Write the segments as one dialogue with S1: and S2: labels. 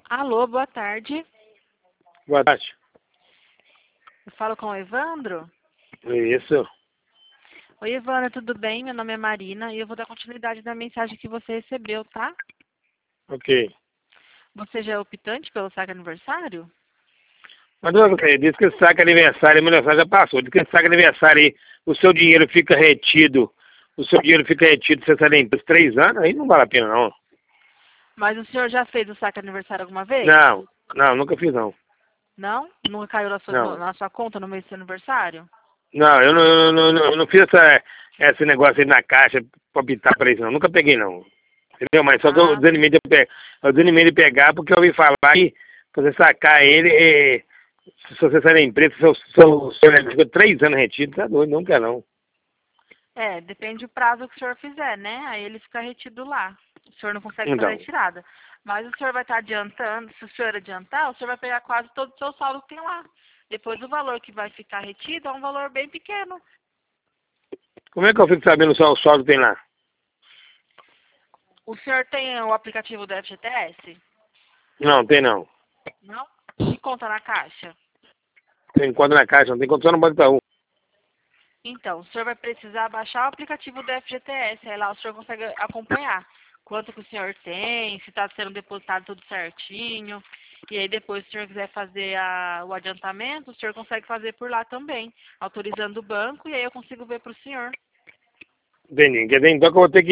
S1: Alô, boa tarde.
S2: Boa tarde.
S1: Eu falo com o Evandro.
S2: Isso.
S1: Oi, Evandro, tudo bem? Meu nome é Marina e eu vou dar continuidade na mensagem que você recebeu, tá?
S2: Ok.
S1: Você já é optante pelo saque aniversário?
S2: Mas diz que esse saque aniversário, meu aniversário já passou. Diz que esse saque aniversário aí, o seu dinheiro fica retido. O seu dinheiro fica retido, você sai por 3 anos, aí não vale a pena, não.
S1: Mas o senhor já fez o saque aniversário alguma vez?
S2: Não, nunca fiz, não.
S1: Não? Nunca caiu
S2: Não.
S1: na sua conta no mês do seu aniversário?
S2: Não, eu não fiz esse negócio aí na caixa pra optar pra isso, não. Nunca peguei, não. Entendeu? Mas só que eu
S1: Ah,
S2: desanimei de pegar porque eu ouvi falar que pra você sacar ele, se você sair da empresa, seu fica 3 anos retido, tá doido, não quer não.
S1: depende do prazo que o senhor fizer, né? Aí ele fica retido lá. O senhor não consegue fazer a
S2: Então,
S1: retirada. Mas o senhor vai estar adiantando, se o senhor adiantar, o senhor vai pegar quase todo o seu saldo que tem lá. Depois o valor que vai ficar retido é um valor bem pequeno.
S2: como é que eu fico sabendo só o saldo que tem lá?
S1: O senhor tem o aplicativo do FGTS?
S2: Não, tem não.
S1: Não? E conta na caixa?
S2: Tem conta na caixa, não tem conta só no Banco Itaú.
S1: Então, o senhor vai precisar baixar o aplicativo do FGTS. Aí lá o senhor consegue acompanhar quanto que o senhor tem, se está sendo depositado tudo certinho. E aí depois, se o senhor quiser fazer o adiantamento, o senhor consegue fazer por lá também, autorizando o banco, e aí eu consigo ver para o senhor.
S2: Entendi. Quer dizer, então que eu vou ter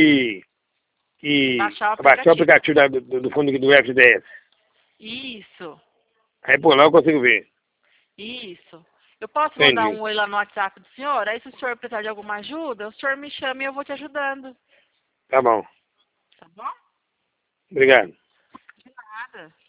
S2: que
S1: Baixar o
S2: baixar o
S1: aplicativo.
S2: aplicativo do fundo do FDS.
S1: Isso,
S2: Aí por lá eu consigo ver.
S1: isso. Eu posso mandar
S2: Entendi.
S1: um oi lá no WhatsApp do senhor? Aí se o senhor precisar de alguma ajuda, o senhor me chama e eu vou te ajudando.
S2: Tá bom.
S1: Tá bom?
S2: Obrigado.
S1: Nada.